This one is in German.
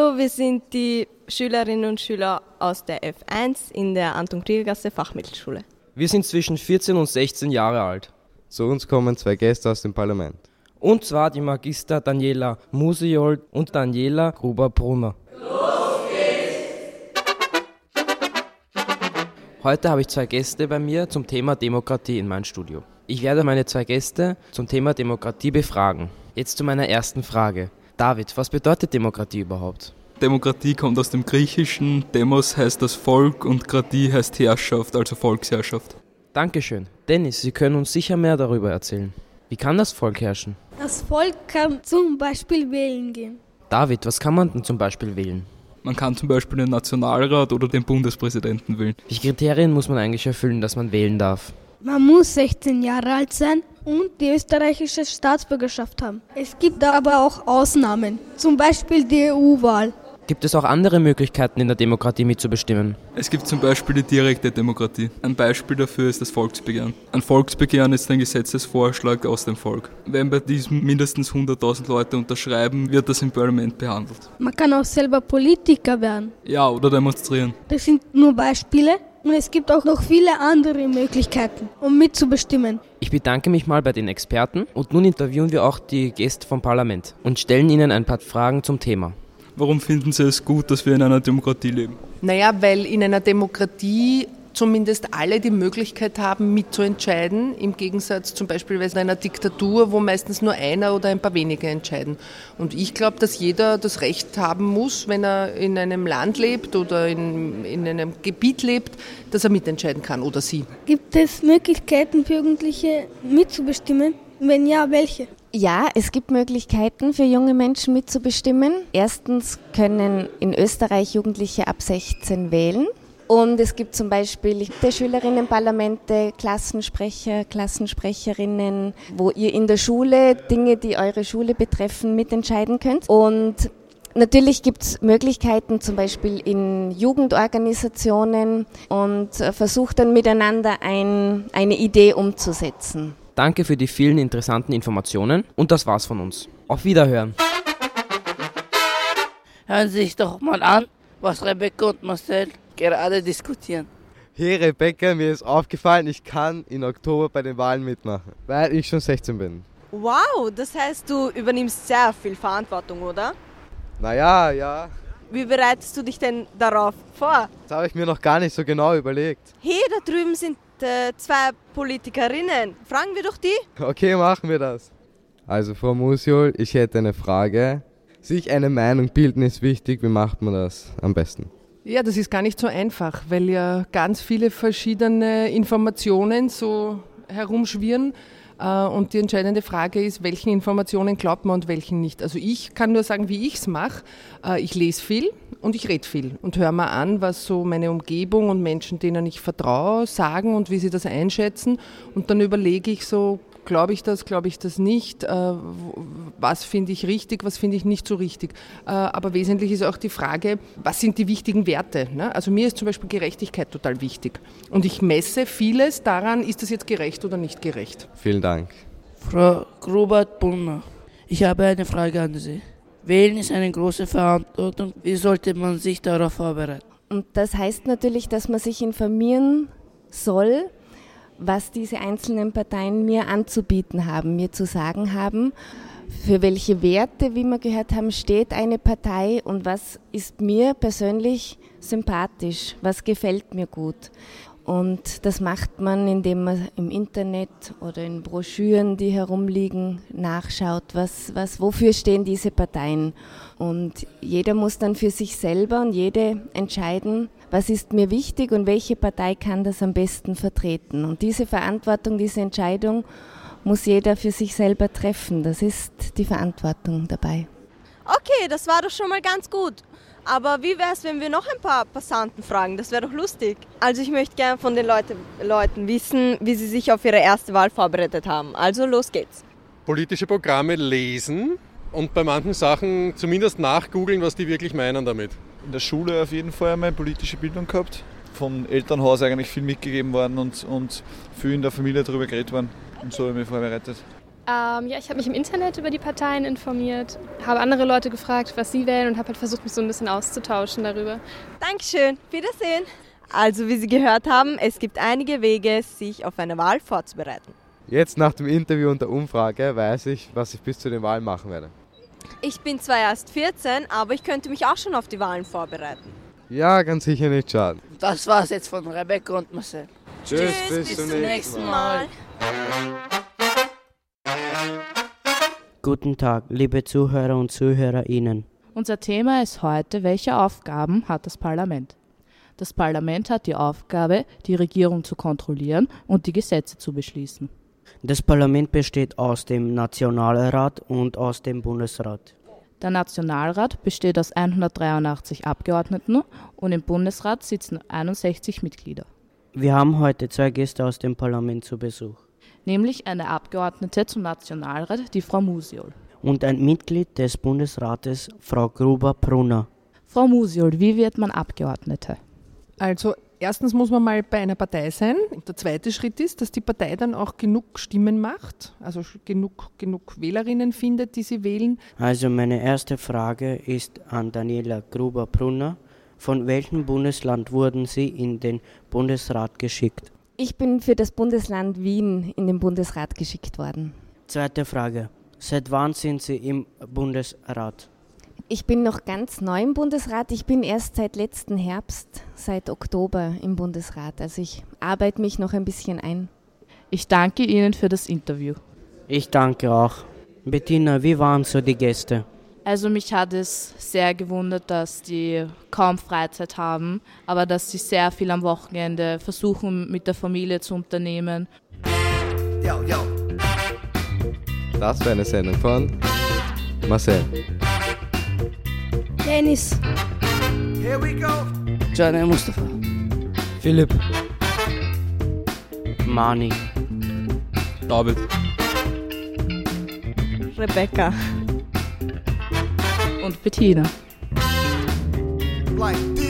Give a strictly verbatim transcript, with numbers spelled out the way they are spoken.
Hallo, wir sind die Schülerinnen und Schüler aus der F eins in der Anton-Krieger-Gasse Fachmittelschule. Wir sind zwischen vierzehn und sechzehn Jahre alt. Zu uns kommen zwei Gäste aus dem Parlament. Und zwar die Magister Daniela Musiol und Daniela Gruber-Brunner. Los geht's! Heute habe ich zwei Gäste bei mir zum Thema Demokratie in meinem Studio. Ich werde meine zwei Gäste zum Thema Demokratie befragen. Jetzt zu meiner ersten Frage. David, was bedeutet Demokratie überhaupt? Demokratie kommt aus dem Griechischen. Demos heißt das Volk und Kratie heißt Herrschaft, also Volksherrschaft. Dankeschön. Dennis, Sie können uns sicher mehr darüber erzählen. Wie kann das Volk herrschen? Das Volk kann zum Beispiel wählen gehen. David, was kann man denn zum Beispiel wählen? Man kann zum Beispiel den Nationalrat oder den Bundespräsidenten wählen. Welche Kriterien muss man eigentlich erfüllen, dass man wählen darf? Man muss sechzehn Jahre alt sein und die österreichische Staatsbürgerschaft haben. Es gibt aber auch Ausnahmen, zum Beispiel die E U-Wahl. Gibt es auch andere Möglichkeiten in der Demokratie mitzubestimmen? Es gibt zum Beispiel die direkte Demokratie. Ein Beispiel dafür ist das Volksbegehren. Ein Volksbegehren ist ein Gesetzesvorschlag aus dem Volk. Wenn bei diesem mindestens hunderttausend Leute unterschreiben, wird das im Parlament behandelt. Man kann auch selber Politiker werden. Ja, oder demonstrieren. Das sind nur Beispiele. Und es gibt auch noch viele andere Möglichkeiten, um mitzubestimmen. Ich bedanke mich mal bei den Experten und nun interviewen wir auch die Gäste vom Parlament und stellen ihnen ein paar Fragen zum Thema. Warum finden Sie es gut, dass wir in einer Demokratie leben? Naja, weil in einer Demokratie zumindest alle die Möglichkeit haben, mitzuentscheiden, im Gegensatz zum Beispiel in einer Diktatur, wo meistens nur einer oder ein paar wenige entscheiden. Und ich glaube, dass jeder das Recht haben muss, wenn er in einem Land lebt oder in, in einem Gebiet lebt, dass er mitentscheiden kann oder sie. Gibt es Möglichkeiten für Jugendliche mitzubestimmen? Wenn ja, welche? Ja, es gibt Möglichkeiten für junge Menschen mitzubestimmen. Erstens können in Österreich Jugendliche ab sechzehn wählen. Und es gibt zum Beispiel der Schülerinnenparlamente, Klassensprecher, Klassensprecherinnen, wo ihr in der Schule Dinge, die eure Schule betreffen, mitentscheiden könnt. Und natürlich gibt es Möglichkeiten, zum Beispiel in Jugendorganisationen, und versucht dann miteinander ein, eine Idee umzusetzen. Danke für die vielen interessanten Informationen und das war's von uns. Auf Wiederhören. Hören Sie sich doch mal an, was Rebecca und Marcel gerade diskutieren. Hey Rebecca, mir ist aufgefallen, ich kann in Oktober bei den Wahlen mitmachen, weil ich schon sechzehn bin. Wow, das heißt, du übernimmst sehr viel Verantwortung, oder? Naja, ja. Wie bereitest du dich denn darauf vor? Das habe ich mir noch gar nicht so genau überlegt. Hey, da drüben sind äh, zwei Politikerinnen. Fragen wir doch die? Okay, machen wir das. Also Frau Musiol, ich hätte eine Frage. Sich eine Meinung bilden ist wichtig. Wie macht man das am besten? Ja, das ist gar nicht so einfach, weil ja ganz viele verschiedene Informationen so herumschwirren. Und die entscheidende Frage ist, welchen Informationen glaubt man und welchen nicht. Also ich kann nur sagen, wie ich es mache. Ich lese viel und ich rede viel und höre mal an, was so meine Umgebung und Menschen, denen ich vertraue, sagen und wie sie das einschätzen. Und dann überlege ich so, glaube ich das, glaube ich das nicht, was finde ich richtig, was finde ich nicht so richtig. Aber wesentlich ist auch die Frage, was sind die wichtigen Werte? Also mir ist zum Beispiel Gerechtigkeit total wichtig. Und ich messe vieles daran, ist das jetzt gerecht oder nicht gerecht. Vielen Dank. Frau Gruber-Brunner, ich habe eine Frage an Sie. Wählen ist eine große Verantwortung. Wie sollte man sich darauf vorbereiten? Und das heißt natürlich, dass man sich informieren soll, was diese einzelnen Parteien mir anzubieten haben, mir zu sagen haben, für welche Werte, wie wir gehört haben, steht eine Partei und was ist mir persönlich sympathisch, was gefällt mir gut. Und das macht man, indem man im Internet oder in Broschüren, die herumliegen, nachschaut, was, was, wofür stehen diese Parteien. Und jeder muss dann für sich selber und jede entscheiden, was ist mir wichtig und welche Partei kann das am besten vertreten. Und diese Verantwortung, diese Entscheidung muss jeder für sich selber treffen. Das ist die Verantwortung dabei. Okay, das war doch schon mal ganz gut. Aber wie wäre es, wenn wir noch ein paar Passanten fragen? Das wäre doch lustig. Also ich möchte gerne von den Leute, Leuten wissen, wie sie sich auf ihre erste Wahl vorbereitet haben. Also los geht's. Politische Programme lesen und bei manchen Sachen zumindest nachgoogeln, was die wirklich meinen damit. In der Schule auf jeden Fall einmal politische Bildung gehabt. Vom Elternhaus eigentlich viel mitgegeben worden und, und viel in der Familie darüber geredet worden. Und so habe ich mich vorbereitet. Ähm, ja, ich habe mich im Internet über die Parteien informiert, habe andere Leute gefragt, was sie wählen und habe halt versucht, mich so ein bisschen auszutauschen darüber. Dankeschön, Wiedersehen. Also wie Sie gehört haben, es gibt einige Wege, sich auf eine Wahl vorzubereiten. Jetzt nach dem Interview und der Umfrage weiß ich, was ich bis zu den Wahlen machen werde. Ich bin zwar erst vierzehn, aber ich könnte mich auch schon auf die Wahlen vorbereiten. Ja, ganz sicher nicht schaden. Das war's jetzt von Rebecca und Marcel. Tschüss, Tschüss bis, bis zum zum nächsten nächsten Mal. Mal. Guten Tag, liebe Zuhörer und ZuhörerInnen. Unser Thema ist heute, welche Aufgaben hat das Parlament? Das Parlament hat die Aufgabe, die Regierung zu kontrollieren und die Gesetze zu beschließen. Das Parlament besteht aus dem Nationalrat und aus dem Bundesrat. Der Nationalrat besteht aus hundertdreiundachtzig Abgeordneten und im Bundesrat sitzen einundsechzig Mitglieder. Wir haben heute zwei Gäste aus dem Parlament zu Besuch. Nämlich eine Abgeordnete zum Nationalrat, die Frau Musiol. Und ein Mitglied des Bundesrates, Frau Gruber-Brunner. Frau Musiol, wie wird man Abgeordnete? Also erstens muss man mal bei einer Partei sein. Der zweite Schritt ist, dass die Partei dann auch genug Stimmen macht, also genug, genug Wählerinnen findet, die sie wählen. Also meine erste Frage ist an Daniela Gruber-Brunner. Von welchem Bundesland wurden Sie in den Bundesrat geschickt? Ich bin für das Bundesland Wien in den Bundesrat geschickt worden. Zweite Frage. Seit wann sind Sie im Bundesrat? Ich bin noch ganz neu im Bundesrat. Ich bin erst seit letzten Herbst, seit Oktober im Bundesrat. Also ich arbeite mich noch ein bisschen ein. Ich danke Ihnen für das Interview. Ich danke auch. Bettina, wie waren so die Gäste? Also mich hat es sehr gewundert, dass die kaum Freizeit haben, aber dass sie sehr viel am Wochenende versuchen mit der Familie zu unternehmen. Yo, yo. Das war eine Sendung von Marcel, Dennis, Here we go. Gianni Mustafa, Philipp, Mani, David, Rebecca und Bettina. Like